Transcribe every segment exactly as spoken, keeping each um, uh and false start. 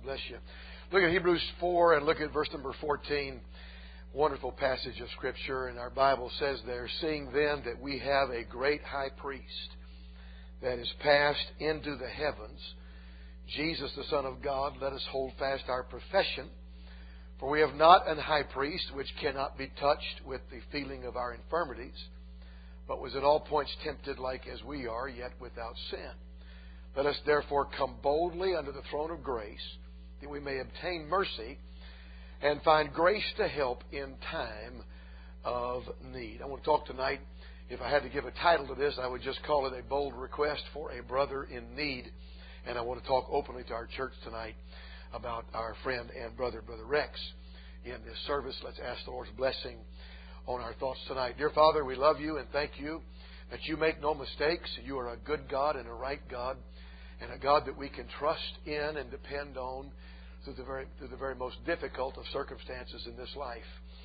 bless you. Look at Hebrews four and look at verse number fourteen. Wonderful passage of Scripture. And our Bible says there, seeing then that we have a great high priest that is passed into the heavens, Jesus the Son of God, let us hold fast our profession. For we have not an high priest which cannot be touched with the feeling of our infirmities, but was in all points tempted like as we are, yet without sin. Let us therefore come boldly under the throne of grace, that we may obtain mercy and find grace to help in time of need. I want to talk tonight, if I had to give a title to this, I would just call it a bold request for a brother in need. And I want to talk openly to our church tonight about our friend and brother, Brother Rex, in this service. Let's ask the Lord's blessing on our thoughts tonight. Dear Father, we love you and thank you that you make no mistakes. You are a good God and a right God, and a God that we can trust in and depend on through the very, through the very most difficult of circumstances in this life.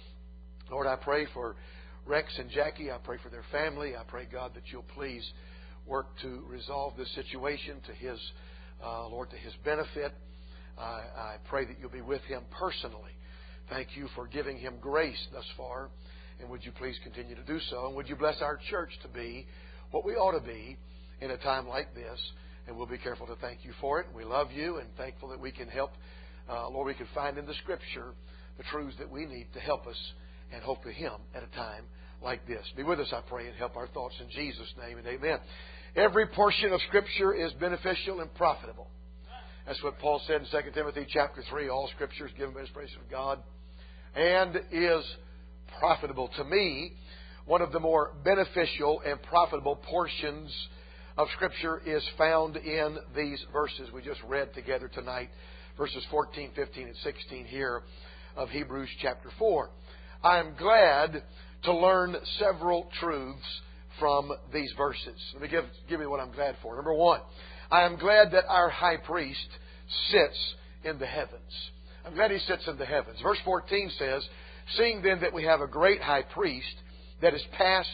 Lord, I pray for Rex and Jackie. I pray for their family. I pray, God, that you'll please work to resolve this situation to his, uh, Lord, to his benefit. I, I pray that you'll be with him personally. Thank you for giving him grace thus far. And would you please continue to do so? And would you bless our church to be what we ought to be in a time like this? And we'll be careful to thank you for it. We love you and thankful that we can help. Uh, Lord, we can find in the Scripture the truths that we need to help us and hope to Him at a time like this. Be with us, I pray, and help our thoughts in Jesus' name and amen. Every portion of Scripture is beneficial and profitable. That's what Paul said in Second Timothy chapter three. All Scripture is given by inspiration of God and is profitable. To me, one of the more beneficial and profitable portions of Scripture is found in these verses we just read together tonight. Verses fourteen, fifteen, and sixteen here of Hebrews chapter four. I am glad to learn several truths from these verses. Let me give, give you what I'm glad for. Number one, I am glad that our high priest sits in the heavens. I'm glad he sits in the heavens. Verse fourteen says, seeing then that we have a great high priest that is passed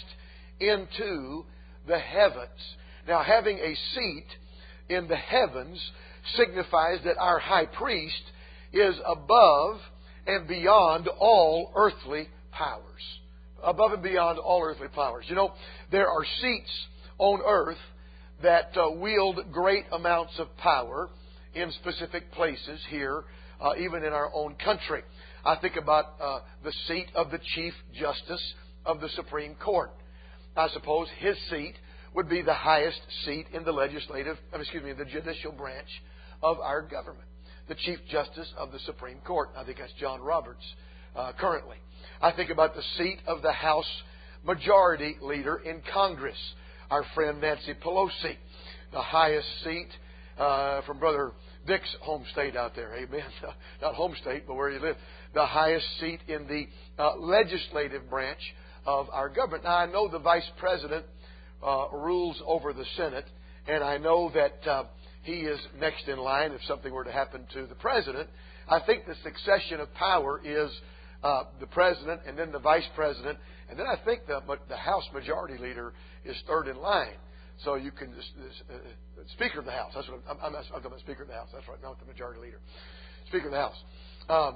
into the heavens. Now, having a seat in the heavens signifies that our high priest is above and beyond all earthly powers. Above and beyond all earthly powers. You know, there are seats on earth that uh, wield great amounts of power in specific places here, uh, even in our own country. I think about uh, the seat of the Chief Justice of the Supreme Court. I suppose his seat would be the highest seat in the legislative, excuse me, the judicial branch of our government. The Chief Justice of the Supreme Court. I think that's John Roberts uh, currently. I think about the seat of the House Majority Leader in Congress, our friend Nancy Pelosi. The highest seat uh, from Brother Dick's home state out there. Amen. Not home state, but where he lived. The highest seat in the uh, legislative branch of our government. Now, I know the Vice President uh, rules over the Senate, and I know that uh, he is next in line if something were to happen to the President. I think the succession of power is uh, the President and then the Vice President, and then I think the, the House Majority Leader is third in line. So you can, just, uh, Speaker of the House, that's what I'm, I'm, I'm talking about Speaker of the House, that's right, not the Majority Leader. Speaker of the House. Um,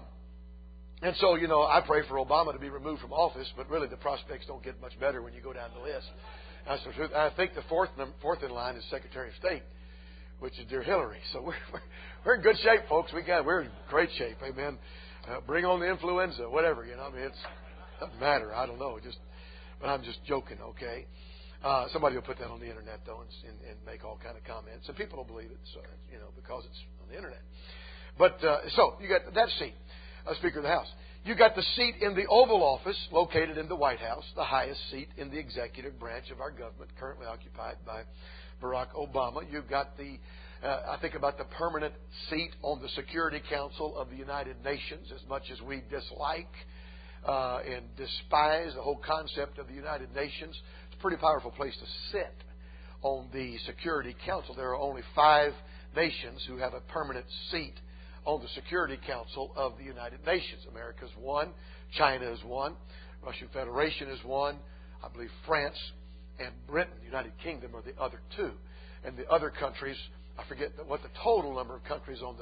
and so, you know, I pray for Obama to be removed from office, but really the prospects don't get much better when you go down the list. That's the truth. I think the fourth, fourth in line is Secretary of State, which is dear Hillary. So we're, we're, we're in good shape, folks. We got, we're in great shape. Amen. Uh, bring on the influenza, whatever, you know. I mean, it's, it doesn't matter. I don't know. Just, but I'm just joking, okay? Uh, somebody will put that on the internet, though, and, and, and make all kind of comments. And people don't believe it, so, you know, because it's on the internet. But, uh, so, you got that seat, uh, Speaker of the House. You got the seat in the Oval Office, located in the White House, the highest seat in the executive branch of our government, currently occupied by Barack Obama. You've got the, uh, I think about the permanent seat on the Security Council of the United Nations, as much as we dislike uh, and despise the whole concept of the United Nations. It's a pretty powerful place to sit on the Security Council. There are only five nations who have a permanent seat on the Security Council of the United Nations. America's one, China is one, Russian Federation is one, I believe France and Britain, the United Kingdom, are the other two. And the other countries, I forget what the total number of countries on the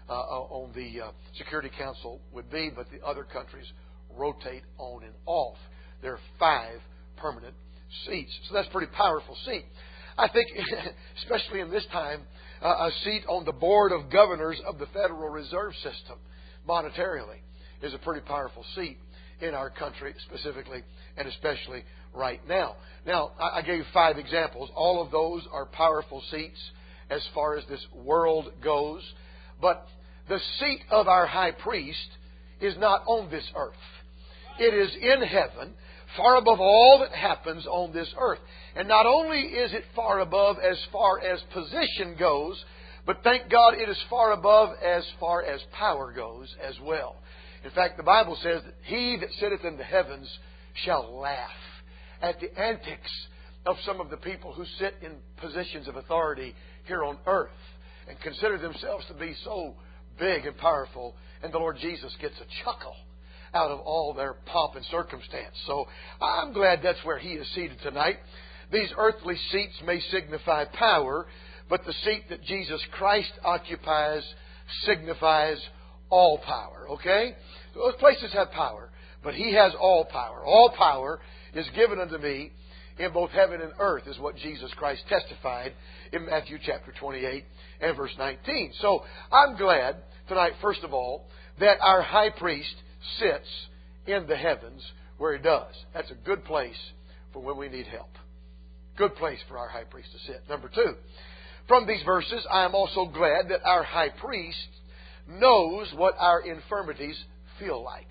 uh, on the uh, Security Council would be, but the other countries rotate on and off. There are five permanent seats. So that's a pretty powerful seat. I think, especially in this time, uh, a seat on the Board of Governors of the Federal Reserve System, monetarily, is a pretty powerful seat in our country, specifically and especially right now. Now, I gave five examples. All of those are powerful seats as far as this world goes. But the seat of our high priest is not on this earth. It is in heaven, far above all that happens on this earth. And not only is it far above as far as position goes, but thank God it is far above as far as power goes as well. In fact, the Bible says that he that sitteth in the heavens shall laugh at the antics of some of the people who sit in positions of authority here on earth and consider themselves to be so big and powerful, and the Lord Jesus gets a chuckle out of all their pomp and circumstance. So I'm glad that's where He is seated tonight. These earthly seats may signify power, but the seat that Jesus Christ occupies signifies all power. Okay? Those places have power, but He has all power. All power is given unto me in both heaven and earth, is what Jesus Christ testified in Matthew chapter twenty-eight and verse nineteen. So I'm glad tonight, first of all, that our high priest sits in the heavens where He does. That's a good place for when we need help. Good place for our high priest to sit. Number two, from these verses, I am also glad that our high priest knows what our infirmities feel like.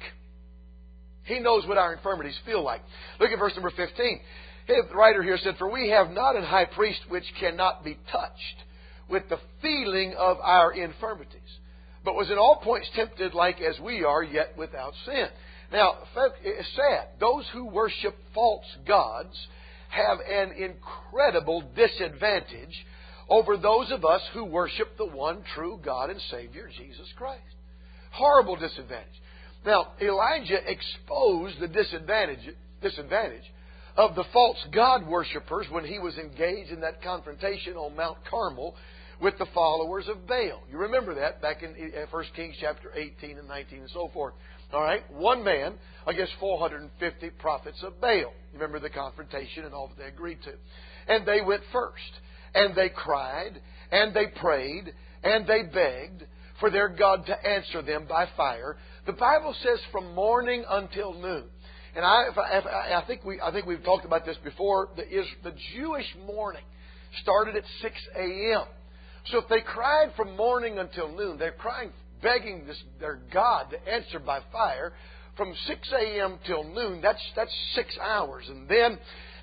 He knows what our infirmities feel like. Look at verse number fifteen. The writer here said, "For we have not an high priest which cannot be touched with the feeling of our infirmities, but was in all points tempted like as we are, yet without sin." Now, it's sad. Those who worship false gods have an incredible disadvantage over those of us who worship the one true God and Savior, Jesus Christ. Horrible disadvantage. Now, Elijah exposed the disadvantage, disadvantage of the false God worshippers when he was engaged in that confrontation on Mount Carmel with the followers of Baal. You remember that back in First Kings chapter eighteen and nineteen and so forth. All right, one man against four hundred fifty prophets of Baal. You remember the confrontation and all that they agreed to. And they went first. And they cried, and they prayed, and they begged for their God to answer them by fire. The Bible says from morning until noon. And I, if I, if I, I think we, I think we've talked about this before. The, is, the Jewish morning started at six a.m. So if they cried from morning until noon, they're crying, begging this, their God to answer by fire from six a.m. till noon. That's that's six hours, and then.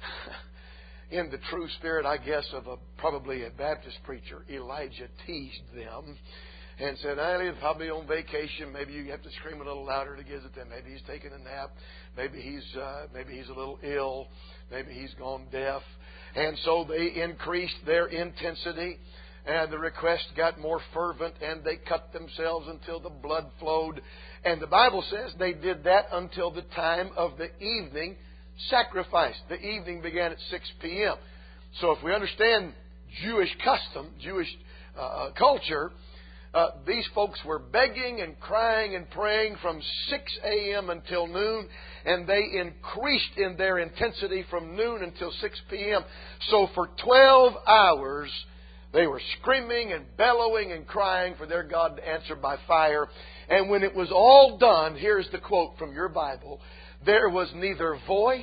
In the true spirit, I guess, of a probably a Baptist preacher, Elijah teased them and said, "I he's probably on vacation. Maybe you have to scream a little louder to get at them. Maybe he's taking a nap. Maybe he's uh, maybe he's a little ill. Maybe he's gone deaf." And so they increased their intensity, and the request got more fervent, and they cut themselves until the blood flowed. And the Bible says they did that until the time of the evening sacrifice. The evening began at six p.m. So if we understand Jewish custom, Jewish uh, culture, uh, these folks were begging and crying and praying from six a.m. until noon, and they increased in their intensity from noon until six p.m. So for twelve hours, they were screaming and bellowing and crying for their God to answer by fire. And when it was all done, here's the quote from your Bible: "There was neither voice,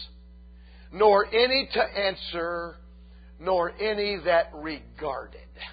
nor any to answer, nor any that regarded."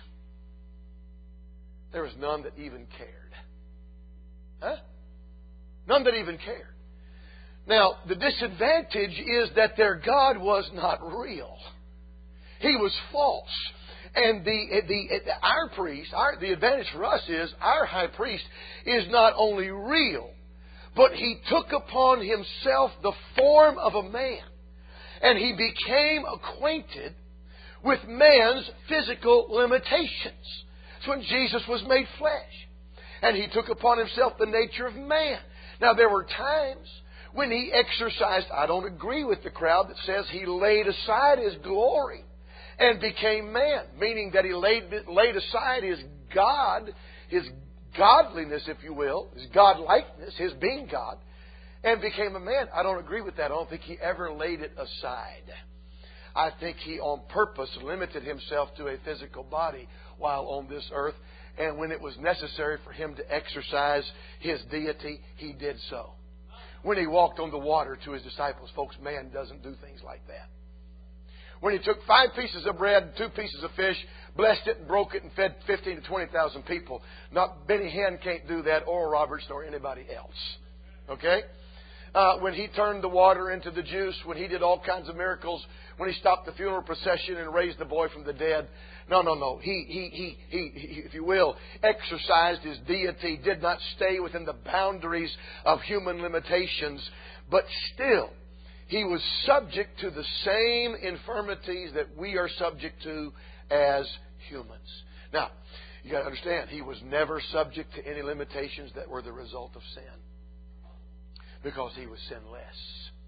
There was none that even cared. Huh? None that even cared. Now, the disadvantage is that their God was not real. He was false. And the the our priest, our, the advantage for us is our high priest is not only real, but He took upon Himself the form of a man. And He became acquainted with man's physical limitations. That's when Jesus was made flesh. And He took upon Himself the nature of man. Now, there were times when He exercised, I don't agree with the crowd that says He laid aside His glory and became man, meaning that He laid, laid aside His God, His godliness, if you will, His godlikeness, His being God, and became a man. I don't agree with that. I don't think He ever laid it aside. I think He on purpose limited Himself to a physical body while on this earth. And when it was necessary for Him to exercise His deity, He did so. When He walked on the water to His disciples, folks, man doesn't do things like that. When He took five pieces of bread and two pieces of fish, blessed it and broke it and fed fifteen to twenty thousand people. Not Benny Hinn can't do that, Oral Roberts, nor anybody else. Okay? Uh, when He turned the water into the juice, when He did all kinds of miracles, when He stopped the funeral procession and raised the boy from the dead. No, no, no. He, he, he, he, he, if you will, exercised His deity, did not stay within the boundaries of human limitations, but still, He was subject to the same infirmities that we are subject to as humans. Now, you got to understand, He was never subject to any limitations that were the result of sin, because He was sinless.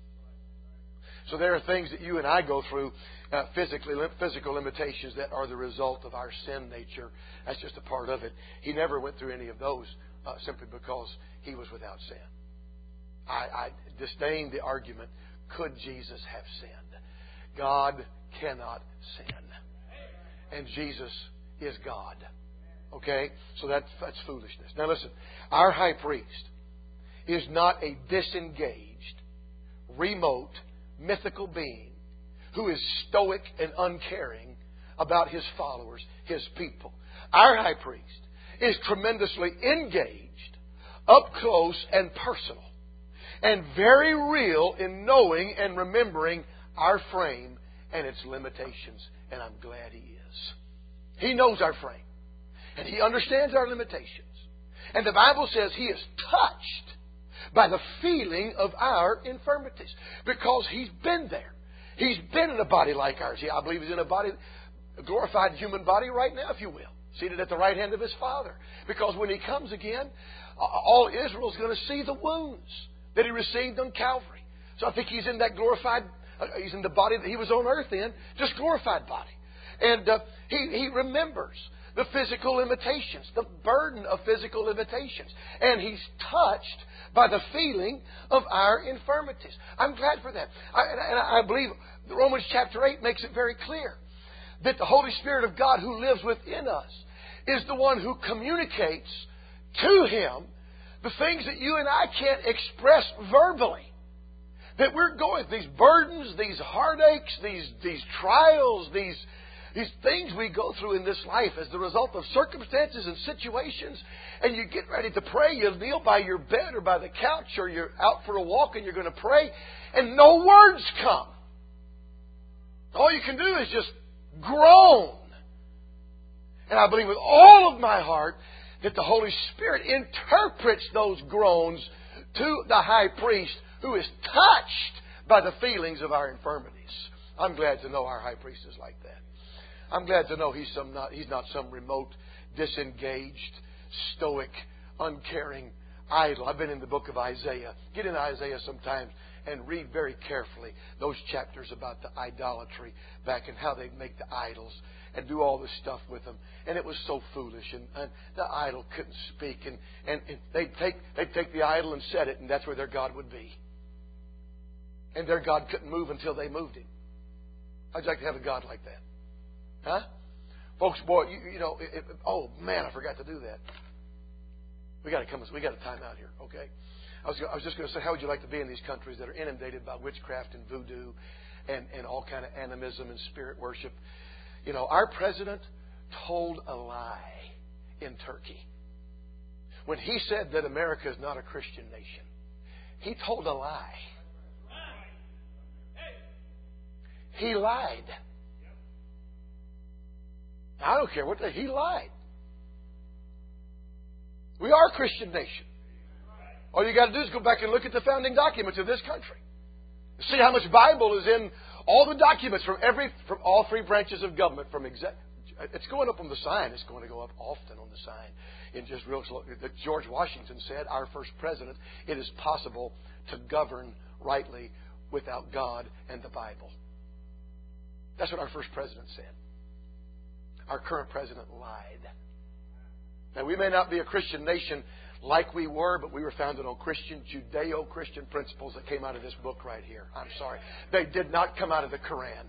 So there are things that you and I go through, uh, physically, physical limitations that are the result of our sin nature. That's just a part of it. He never went through any of those uh, simply because He was without sin. I, I disdain the argument, could Jesus have sinned? God cannot sin. And Jesus is God. Okay? So that's, that's foolishness. Now listen, our high priest is not a disengaged, remote, mythical being who is stoic and uncaring about His followers, His people. Our high priest is tremendously engaged, up close and personal, and very real in knowing and remembering our frame and its limitations. And I'm glad He is. He knows our frame. And He understands our limitations. And the Bible says He is touched by the feeling of our infirmities, because He's been there. He's been in a body like ours. I believe He's in a body, a glorified human body right now, if you will, seated at the right hand of His Father. Because when He comes again, all Israel is going to see the wounds that He received on Calvary. So I think He's in that glorified, uh, He's in the body that He was on earth in, just glorified body. And uh, he, he remembers the physical limitations, the burden of physical limitations. And He's touched by the feeling of our infirmities. I'm glad for that. I, and I believe Romans chapter eight makes it very clear that the Holy Spirit of God who lives within us is the one who communicates to Him the things that you and I can't express verbally. That we're going, these burdens, these heartaches, these, these trials, these These things we go through in this life as the result of circumstances and situations, and you get ready to pray, you kneel by your bed or by the couch, or you're out for a walk and you're going to pray, and no words come. All you can do is just groan. And I believe with all of my heart that the Holy Spirit interprets those groans to the high priest, who is touched by the feelings of our infirmities. I'm glad to know our high priest is like that. I'm glad to know he's some not he's not some remote, disengaged, stoic, uncaring idol. I've been in the book of Isaiah. Get in Isaiah sometimes and read very carefully those chapters about the idolatry back and how they make the idols and do all this stuff with them. And it was so foolish. And, and the idol couldn't speak. And, and, and they'd take they'd take the idol and set it, and that's where their God would be. And their God couldn't move until they moved Him. How'd you like to have a God like that? Huh? Folks, boy, you, you know, it, it, oh man, I forgot to do that. We got to come. We got to time out here, okay? I was, I was just going to say, how would you like to be in these countries that are inundated by witchcraft and voodoo and, and all kind of animism and spirit worship? You know, our president told a lie in Turkey when he said that America is not a Christian nation. He told a lie. He lied. I don't care what the, he lied. We are a Christian nation. All you got to do is go back and look at the founding documents of this country. See how much Bible is in all the documents from every from all three branches of government. From exec, it's going up on the sign. It's going to go up often on the sign. In just real slow, that George Washington said, our first president, it is possible to govern rightly without God and the Bible. That's what our first president said. Our current president lied. And we may not be a Christian nation like we were, but we were founded on Christian, Judeo-Christian principles that came out of this book right here. I'm sorry. They did not come out of the Quran.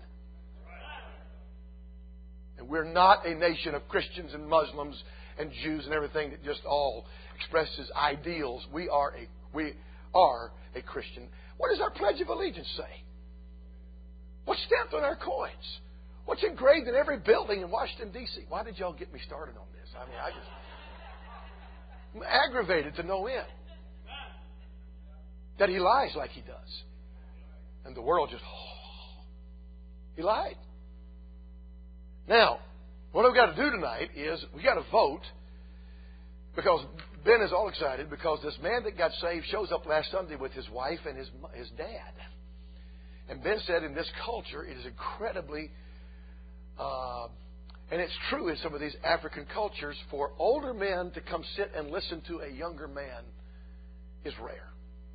And we're not a nation of Christians and Muslims and Jews and everything that just all expresses ideals. We are a we are a Christian. What does our Pledge of Allegiance say? What's stamped on our coins? What's engraved in every building in Washington, D C? Why did y'all get me started on this? I mean, I just... I'm aggravated to no end that he lies like he does. And the world just, oh, he lied. Now, what we've got to do tonight is we've got to vote, because Ben is all excited because this man that got saved shows up last Sunday with his wife and his his dad. And Ben said in this culture it is incredibly... Uh, And it's true in some of these African cultures, for older men to come sit and listen to a younger man is rare.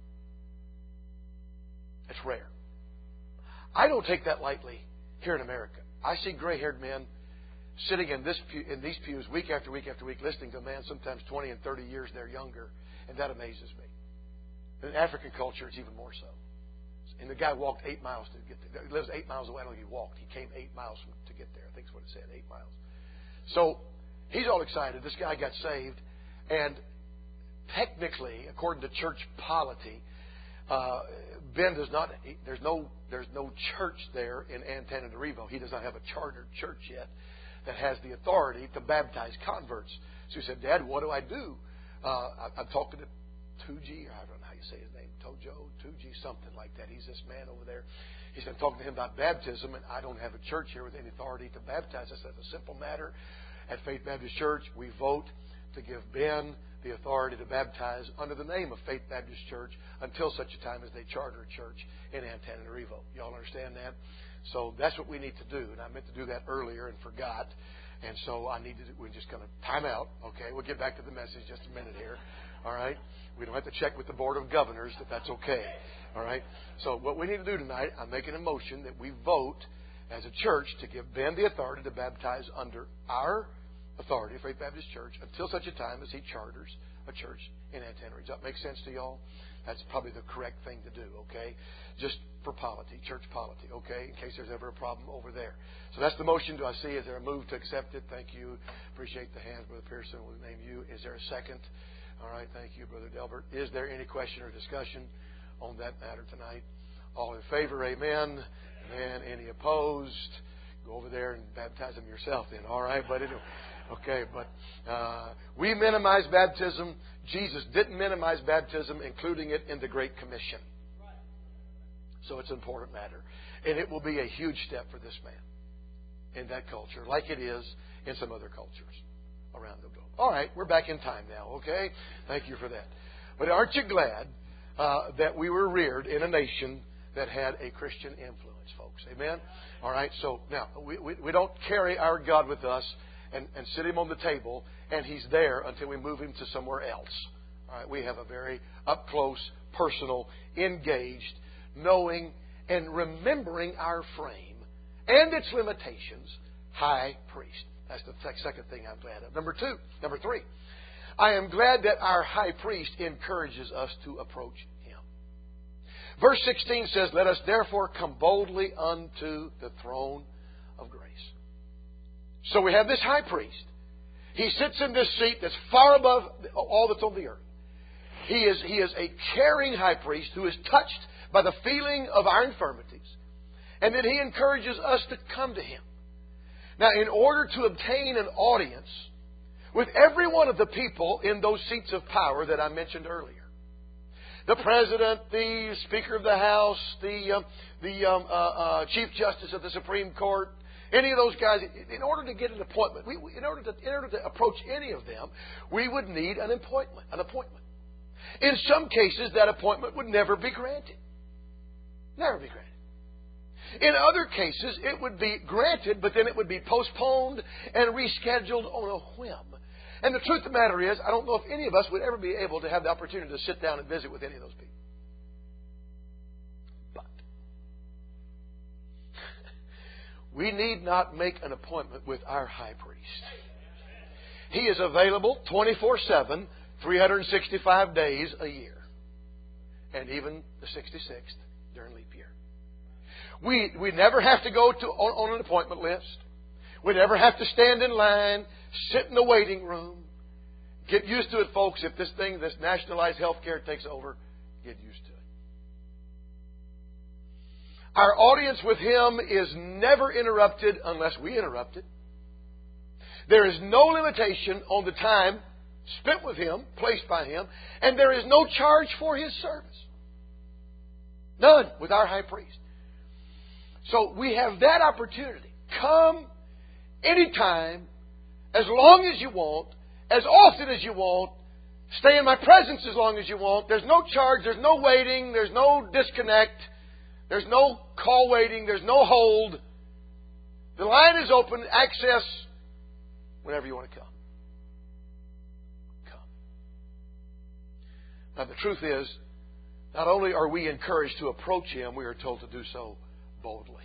It's rare. I don't take that lightly here in America. I see gray-haired men sitting in this pew, in these pews week after week after week, listening to a man sometimes twenty and thirty years they're younger, and that amazes me. In African culture, it's even more so. And the guy walked eight miles to get there. He lives eight miles away. I don't know if he walked. He came eight miles to get there. I think that's what it said, eight miles. So he's all excited. This guy got saved. And technically, according to church polity, uh, Ben does not, there's no, there's no church there in Antananarivo. He does not have a chartered church yet that has the authority to baptize converts. So he said, Dad, what do I do? Uh, I, I'm talking to Tuji, or I don't know how you say his name, Tojo, Tuji, something like that. He's this man over there. He said, I'm talking to him about baptism, and I don't have a church here with any authority to baptize. I said, it's a simple matter. At Faith Baptist Church, we vote to give Ben the authority to baptize under the name of Faith Baptist Church until such a time as they charter a church in Antananarivo. Y'all understand that? So that's what we need to do. And I meant to do that earlier and forgot. And so I need to, we're just going to time out. Okay, we'll get back to the message just a minute here. All right? We don't have to check with the Board of Governors that that's okay. All right? So what we need to do tonight, I'm making a motion that we vote as a church to give Ben the authority to baptize under our authority, Faith Baptist Church, until such a time as he charters a church in Antananarivo. Does that make sense to y'all? That's probably the correct thing to do, okay? Just for polity, church polity, okay? In case there's ever a problem over there. So that's the motion. Do I see? Is there a move to accept it? Thank you. Appreciate the hands, Brother Pearson. We'll name you. Is there a second? All right. Thank you, Brother Delbert. Is there any question or discussion on that matter tonight? All in favor, amen. Amen. Any opposed? Go over there and baptize them yourself then. All right. But anyway, okay. But uh, we minimize baptism. Jesus didn't minimize baptism, including it in the Great Commission. So it's an important matter. And it will be a huge step for this man in that culture, like it is in some other cultures around the globe. All right, we're back in time now, okay? Thank you for that. But aren't you glad uh, that we were reared in a nation that had a Christian influence, folks? Amen? All right, so now, we, we, we don't carry our God with us and, and sit him on the table, and he's there until we move him to somewhere else. All right, we have a very up-close, personal, engaged, knowing and remembering our frame and its limitations, high priest. That's the second thing I'm glad of. Number two, number three, I am glad that our high priest encourages us to approach him. Verse sixteen says, let us therefore come boldly unto the throne of grace. So we have this high priest. He sits in this seat that's far above all that's on the earth. He is, he is a caring high priest who is touched by the feeling of our infirmities. And then he encourages us to come to him. Now, in order to obtain an audience with every one of the people in those seats of power that I mentioned earlier, the President, the Speaker of the House, the, um, the um, uh, uh, Chief Justice of the Supreme Court, any of those guys, in order to get an appointment, we, in, order to, in order to approach any of them, we would need an appointment, an appointment. In some cases, that appointment would never be granted. Never be granted. In other cases, it would be granted, but then it would be postponed and rescheduled on a whim. And the truth of the matter is, I don't know if any of us would ever be able to have the opportunity to sit down and visit with any of those people. But we need not make an appointment with our high priest. He is available twenty-four seven, three hundred sixty-five days a year. And even the sixty-sixth during leap year. We, we never have to go to on, on an appointment list. We never have to stand in line, sit in the waiting room. Get used to it, folks. If this thing, this nationalized health care takes over, get used to it. Our audience with Him is never interrupted unless we interrupt it. There is no limitation on the time spent with Him, placed by Him, and there is no charge for His service. None with our high priest. So we have that opportunity. Come anytime, as long as you want, as often as you want. Stay in my presence as long as you want. There's no charge. There's no waiting. There's no disconnect. There's no call waiting. There's no hold. The line is open. Access whenever you want to come. Come. Now the truth is, not only are we encouraged to approach Him, we are told to do so boldly.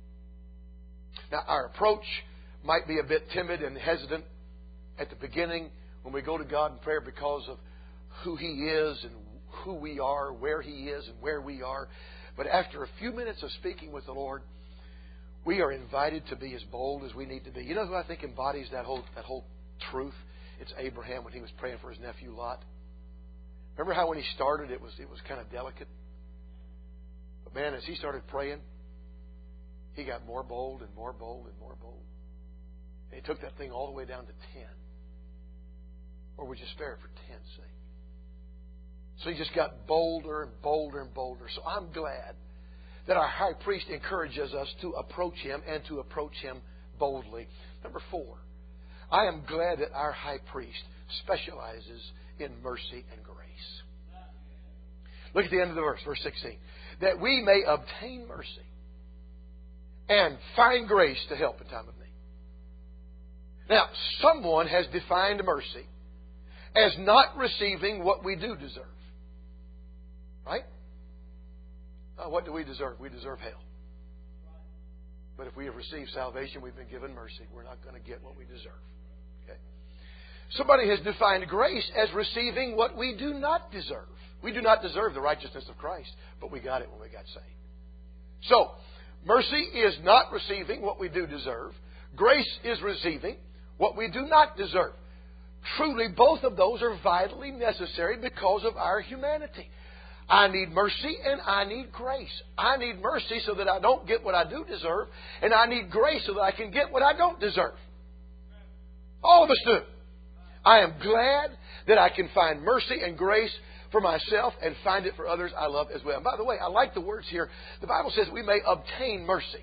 Now our approach might be a bit timid and hesitant at the beginning when we go to God in prayer because of who He is and who we are, where He is and where we are. But after a few minutes of speaking with the Lord, we are invited to be as bold as we need to be. You know who I think embodies that whole that whole truth? It's Abraham when he was praying for his nephew Lot. Remember how when he started it was it was kind of delicate? But man, as he started praying, he got more bold and more bold and more bold. And he took that thing all the way down to ten. Or would you spare it for ten's sake? So he just got bolder and bolder and bolder. So I'm glad that our high priest encourages us to approach Him and to approach Him boldly. Number four, I am glad that our high priest specializes in mercy and grace. Look at the end of the verse, verse sixteen. That we may obtain mercy and find grace to help in time of need. Now, someone has defined mercy as not receiving what we do deserve. Right? Uh, what do we deserve? We deserve hell. But if we have received salvation, we've been given mercy. We're not going to get what we deserve. Okay? Somebody has defined grace as receiving what we do not deserve. We do not deserve the righteousness of Christ, but we got it when we got saved. So, mercy is not receiving what we do deserve. Grace is receiving what we do not deserve. Truly, both of those are vitally necessary because of our humanity. I need mercy and I need grace. I need mercy so that I don't get what I do deserve, and I need grace so that I can get what I don't deserve. All of us do. I am glad that I can find mercy and grace for myself and find it for others I love as well. And by the way, I like the words here. The Bible says we may obtain mercy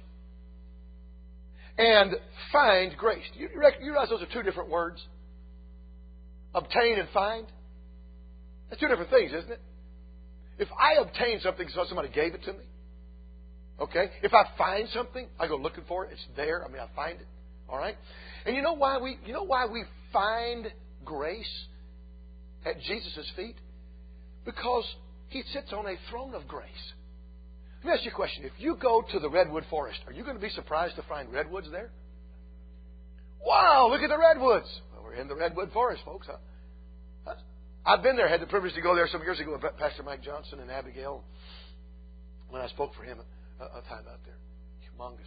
and find grace. You realize those are two different words? Obtain and find? That's two different things, isn't it? If I obtain something because somebody gave it to me, okay? If I find something, I go looking for it. It's there. I mean, I find it. All right? And you know why we, you know why we find grace at Jesus' feet? Because He sits on a throne of grace. Let me ask you a question. If you go to the redwood forest, are you going to be surprised to find redwoods there? Wow, look at the redwoods. Well, we're in the redwood forest, folks. Huh? I've been there. Had the privilege to go there some years ago with Pastor Mike Johnson and Abigail when I spoke for him a, a time out there. Humongous.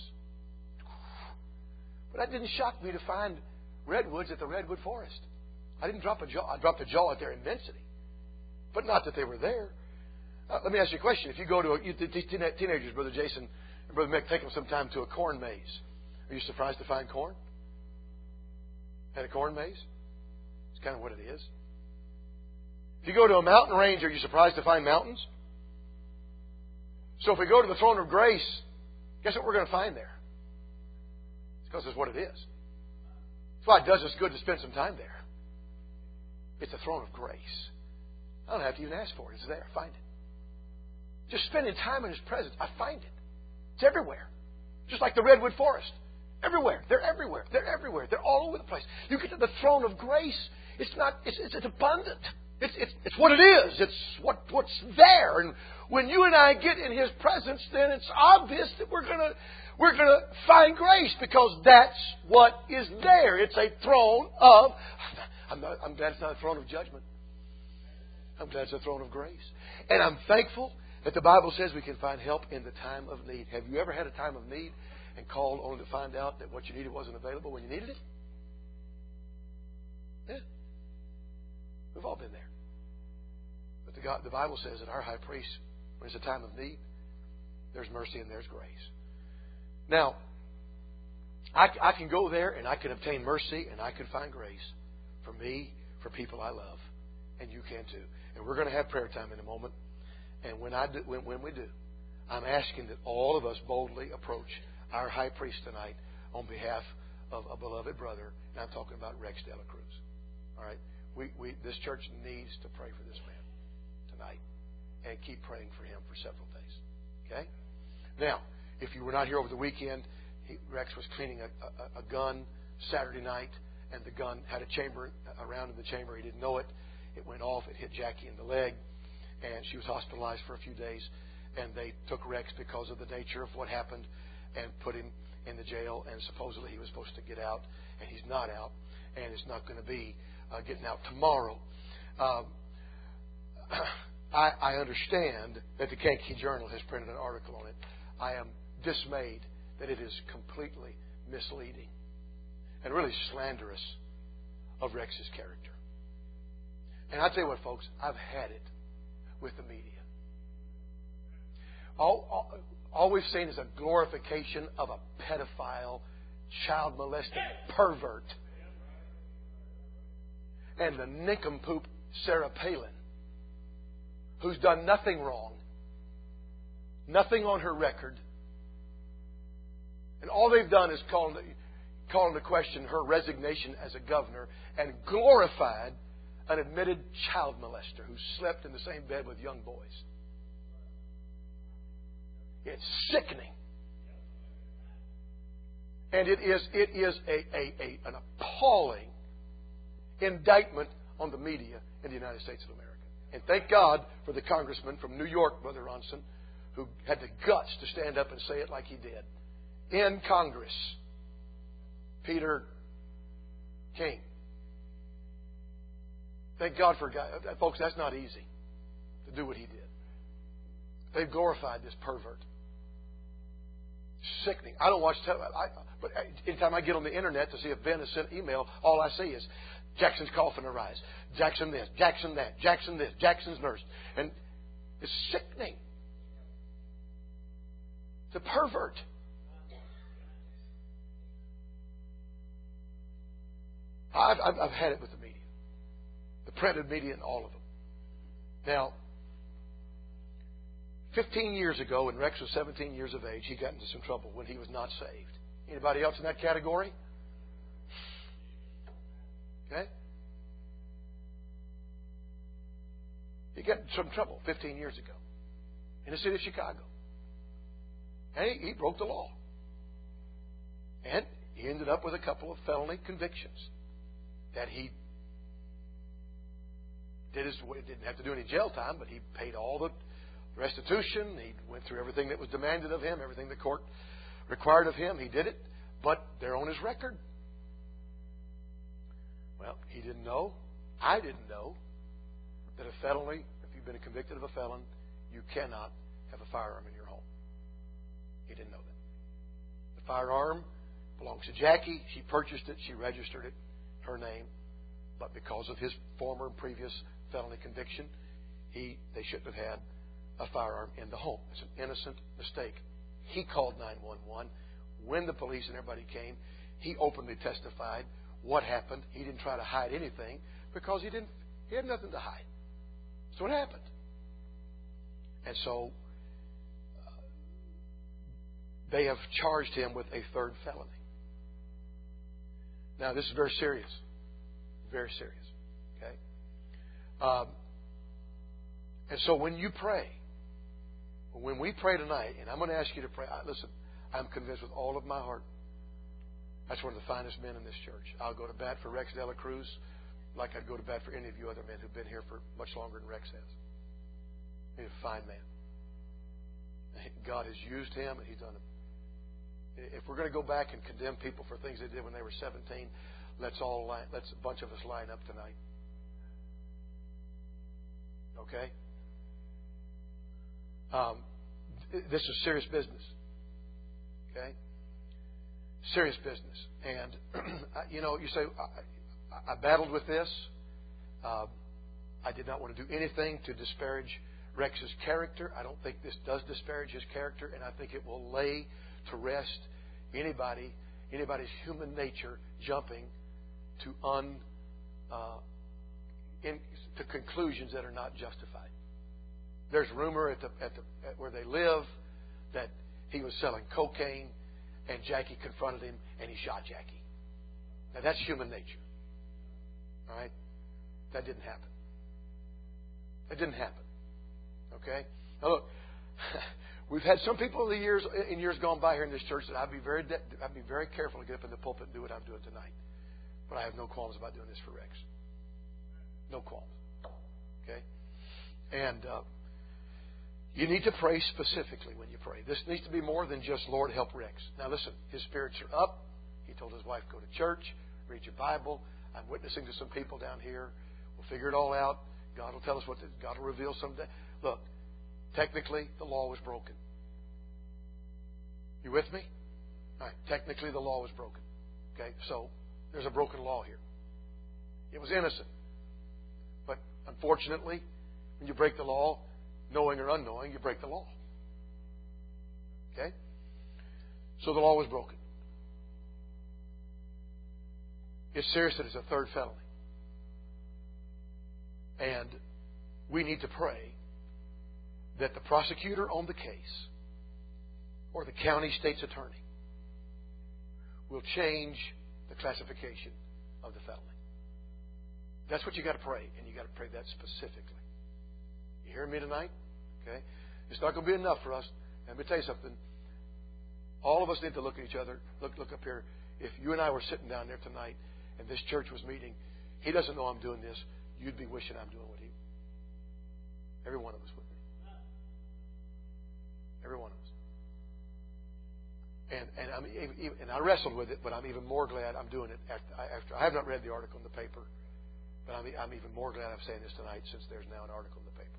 But that didn't shock me to find redwoods at the redwood forest. I didn't drop a jaw. I dropped a jaw at their immensity. But not that they were there. Uh, let me ask you a question. If you go to a, you, these teenagers, Brother Jason and Brother Mick, take them sometime to a corn maze. Are you surprised to find corn? At a corn maze? It's kind of what it is. If you go to a mountain range, are you surprised to find mountains? So if we go to the throne of grace, guess what we're going to find there? It's because it's what it is. That's why it does us good to spend some time there. It's the throne of grace. I don't have to even ask for it. It's there. I find it. Just spending time in His presence, I find it. It's everywhere. Just like the redwood forest. Everywhere. They're everywhere. They're everywhere. They're all over the place. You get to the throne of grace, it's not, it's, it's, it's abundant. It's, it's, it's what it is. It's what, what's there. And when you and I get in His presence, then it's obvious that we're going to we're going to find grace because that's what is there. It's a throne of I'm, not, I'm glad it's not a throne of judgment. I'm glad it's a throne of grace. And I'm thankful that the Bible says we can find help in the time of need. Have you ever had a time of need and called only to find out that what you needed wasn't available when you needed it? Yeah. We've all been there. But the, God, the Bible says that our high priest, when it's a time of need, there's mercy and there's grace. Now, I, I can go there and I can obtain mercy and I can find grace for me, for people I love. And you can too. And we're going to have prayer time in a moment. And when I do, when, when we do, I'm asking that all of us boldly approach our high priest tonight on behalf of a beloved brother. And I'm talking about Rex de la Cruz. All right? We, we, this church needs to pray for this man tonight. And keep praying for him for several days. Okay? Now, if you were not here over the weekend, he, Rex was cleaning a, a, a gun Saturday night. And the gun had a chamber, a round in the chamber. He didn't know it. It went off. It hit Jackie in the leg. And she was hospitalized for a few days. And they took Rex because of the nature of what happened and put him in the jail. And supposedly he was supposed to get out. And he's not out. And it's not going to be uh, getting out tomorrow. Um, I, I understand that the Kankakee Journal has printed an article on it. I am dismayed that it is completely misleading and really slanderous of Rex's character. And I tell you what, folks, I've had it with the media. All, all, all we've seen is a glorification of a pedophile, child molesting pervert. And the nincompoop Sarah Palin, who's done nothing wrong, nothing on her record. And all they've done is call into, call into question her resignation as a governor and glorified an admitted child molester who slept in the same bed with young boys. It's sickening. And it is it is a, a, a an appalling indictment on the media in the United States of America. And thank God for the congressman from New York, Brother Ronson, who had the guts to stand up and say it like he did. In Congress, Peter King. Thank God for God. Folks, that's not easy to do what he did. They've glorified this pervert. Sickening. I don't watch television, but anytime I get on the internet to see if Ben has sent email, all I see is Jackson's coughing a rise. Jackson this, Jackson that, Jackson this, Jackson's nursed. And it's sickening. It's a pervert. I've, I've, I've had it with the media. The printed media and all of them. Now, fifteen years ago, when Rex was seventeen years of age, he got into some trouble when he was not saved. Anybody else in that category? Okay? He got in some trouble fifteen years ago in the city of Chicago. And he, he broke the law. And he ended up with a couple of felony convictions that he did his way. Didn't have to do any jail time, but he paid all the restitution. He went through everything that was demanded of him, everything the court required of him. He did it, but they're on his record. Well, he didn't know. I didn't know that a felony, if you've been convicted of a felon, you cannot have a firearm in your home. He didn't know that. The firearm belongs to Jackie. She purchased it. She registered it, her name. But because of his former and previous felony conviction, he they shouldn't have had a firearm in the home. It's an innocent mistake. He called nine one one. When the police and everybody came, he openly testified what happened. He didn't try to hide anything because he didn't. He had nothing to hide. So what happened? And so uh, they have charged him with a third felony. Now this is very serious. Very serious. Okay? Um, and so when you pray, when we pray tonight, and I'm going to ask you to pray, I, listen, I'm convinced with all of my heart that's one of the finest men in this church. I'll go to bat for Rex de la Cruz like I'd go to bat for any of you other men who've been here for much longer than Rex has. He's a fine man. God has used him, and he's done it. If we're going to go back and condemn people for things they did when they were seventeen, let's all line, let's a bunch of us line up tonight. Okay? Um, this is serious business. Okay? Serious business. And, you know, you say, I, I battled with this. Uh, I did not want to do anything to disparage Rex's character. I don't think this does disparage his character, and I think it will lay to rest anybody, anybody's human nature jumping to un, uh, in, to conclusions that are not justified. There's rumor at the at the at where they live that he was selling cocaine, and Jackie confronted him, and he shot Jackie. Now that's human nature. All right, that didn't happen. That didn't happen. Okay. Now look, we've had some people in the years in years gone by here in this church that I'd be very I'd be very careful to get up in the pulpit and do what I'm doing tonight. But I have no qualms about doing this for Rex. No qualms. Okay. And uh, you need to pray specifically when you pray. This needs to be more than just, Lord, help Rex. Now listen, his spirits are up. He told his wife, go to church, read your Bible. I'm witnessing to some people down here. We'll figure it all out. God will tell us what the, God will reveal someday. Look, technically the law was broken. You with me? All right. Technically the law was broken. Okay, so there's a broken law here. It was innocent. But unfortunately, when you break the law, knowing or unknowing, you break the law. Okay? So the law was broken. It's serious that it's a third felony. And we need to pray that the prosecutor on the case or the county state's attorney will change the classification of the felony. That's what you got to pray, and you got to pray that specifically. You hear me tonight? Okay? It's not going to be enough for us. Let me tell you something. All of us need to look at each other. Look, look up here. If you and I were sitting down there tonight and this church was meeting, he doesn't know I'm doing this. You'd be wishing I'm doing what he. Every one of us would be. Every one of us. And and I'm even, and I wrestled with it, but I'm even more glad I'm doing it after I, after I have not read the article in the paper, but I'm I'm even more glad I'm saying this tonight since there's now an article in the paper.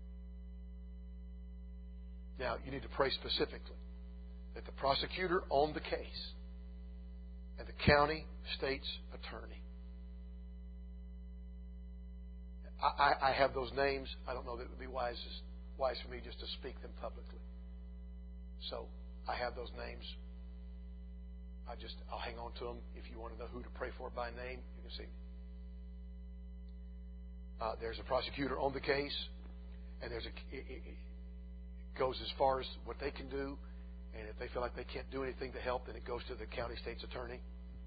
Now you need to pray specifically that the prosecutor on the case and the county state's attorney. I, I have those names. I don't know that it would be wise wise for me just to speak them publicly. So I have those names. I just I'll hang on to them. If you want to know who to pray for by name, you can see me. Uh, there's a prosecutor on the case, and there's a it, it, it goes as far as what they can do, and if they feel like they can't do anything to help, then it goes to the county state's attorney,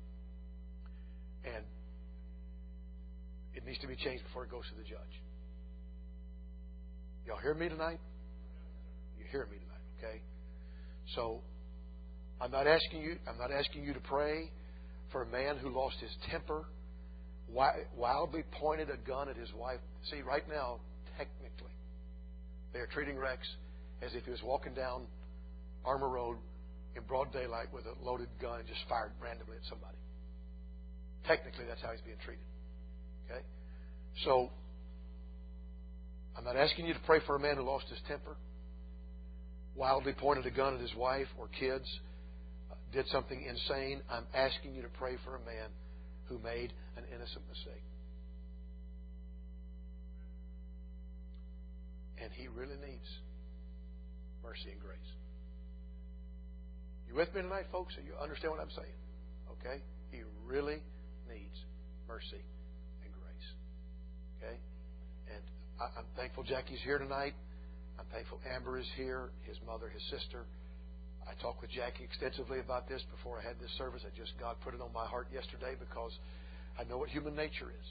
and it needs to be changed before it goes to the judge. Y'all hear me tonight? You hear me tonight, okay? So I'm not asking you. I'm not asking you to pray for a man who lost his temper, wildly pointed a gun at his wife. See, right now, technically, they are treating Rex as if he was walking down Armour Road in broad daylight with a loaded gun and just fired randomly at somebody. Technically, that's how he's being treated. Okay? So, I'm not asking you to pray for a man who lost his temper, wildly pointed a gun at his wife or kids, uh, did something insane. I'm asking you to pray for a man who made an innocent mistake. And he really needs mercy and grace. You with me tonight, folks? You understand what I'm saying? Okay? He really needs mercy and grace. Okay? And I, I'm thankful Jackie's here tonight. I'm thankful Amber is here, his mother, his sister. I talked with Jackie extensively about this before I had this service. I just, God put it on my heart yesterday because I know what human nature is.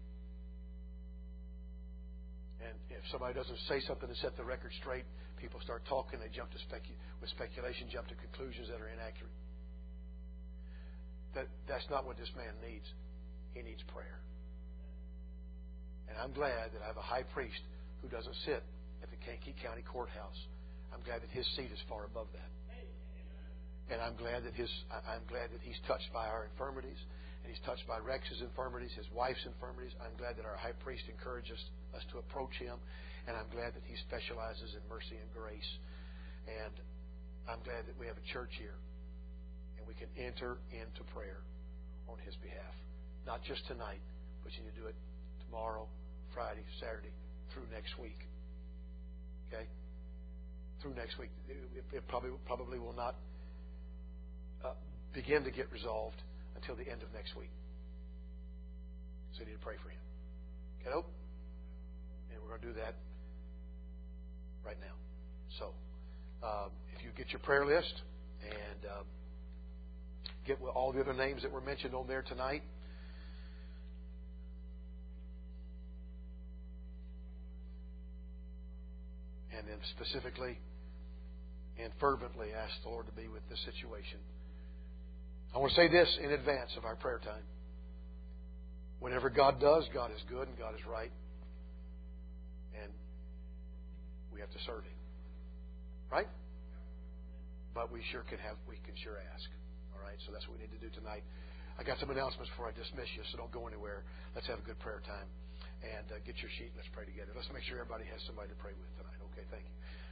And if somebody doesn't say something to set the record straight, people start talking, they jump to specu- with speculation, jump to conclusions that are inaccurate. That, that's not what this man needs. He needs prayer. And I'm glad that I have a high priest who doesn't sit at the Kankakee County Courthouse. I'm glad that his seat is far above that. And I'm glad that his I'm glad that he's touched by our infirmities, and he's touched by Rex's infirmities, his wife's infirmities. I'm glad that our high priest encourages us to approach him, and I'm glad that he specializes in mercy and grace. And I'm glad that we have a church here, and we can enter into prayer on his behalf. Not just tonight, but you need to do it tomorrow, Friday, Saturday, through next week. Okay? Through next week. It probably probably will not uh, begin to get resolved until the end of next week. So you need to pray for him. Get up? And we're going to do that right now. So, um, if you get your prayer list and um, get all the other names that were mentioned on there tonight. And then specifically and fervently ask the Lord to be with this situation. I want to say this in advance of our prayer time. Whenever God does, God is good and God is right. And we have to serve Him. Right? But we sure can have, we can sure ask. All right? So that's what we need to do tonight. I got some announcements before I dismiss you, so don't go anywhere. Let's have a good prayer time. And uh, get your sheet. Let's pray together. Let's make sure everybody has somebody to pray with tonight. Okay, thank you.